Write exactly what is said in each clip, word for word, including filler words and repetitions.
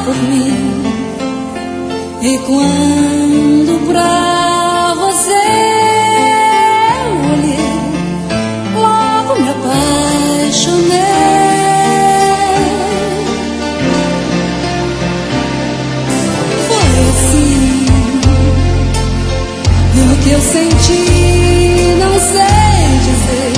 por mim. E quando pra você eu olhei, logo me apaixonei. Foi assim, e o que eu senti não sei dizer.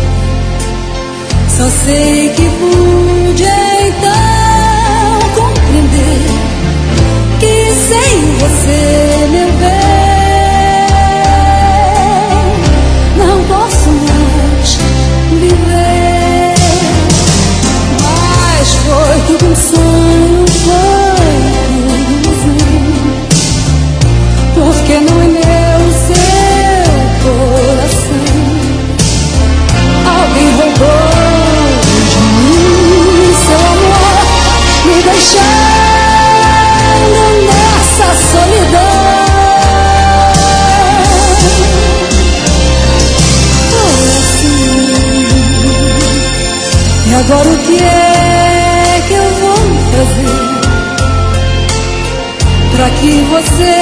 Só sei que pude então compreender que sem você, meu bem, não posso mais viver. Mas foi tudo um sonho, foi tudo ilusão, porque não é meu o seu coração. Alguém roubou me deixando nessa solidão. Foi assim. E agora o que é que eu vou fazer pra que você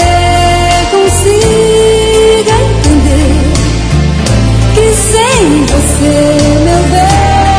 consiga entender que sem você, meu bem,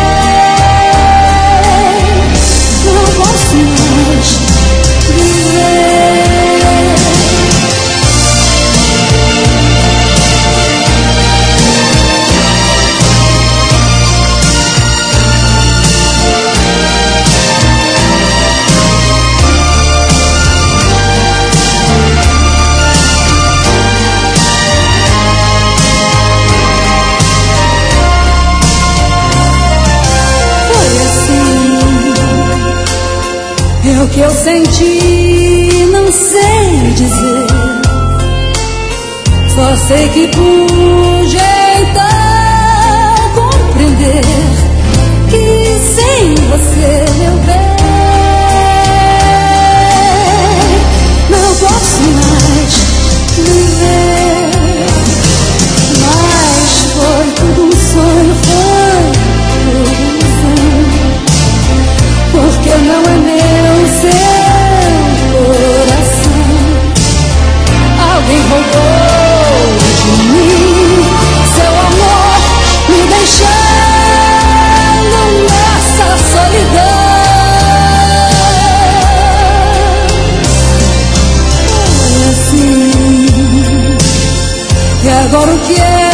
o que eu senti não sei dizer. Só sei que pude então compreender que sem você, meu bem, não posso mais viver. Mas foi tudo um sonho, foi tudo ilusão, porque não é meu seu coração. Alguém roubou de mim seu amor, me deixando nessa solidão. Foi assim. E agora o que é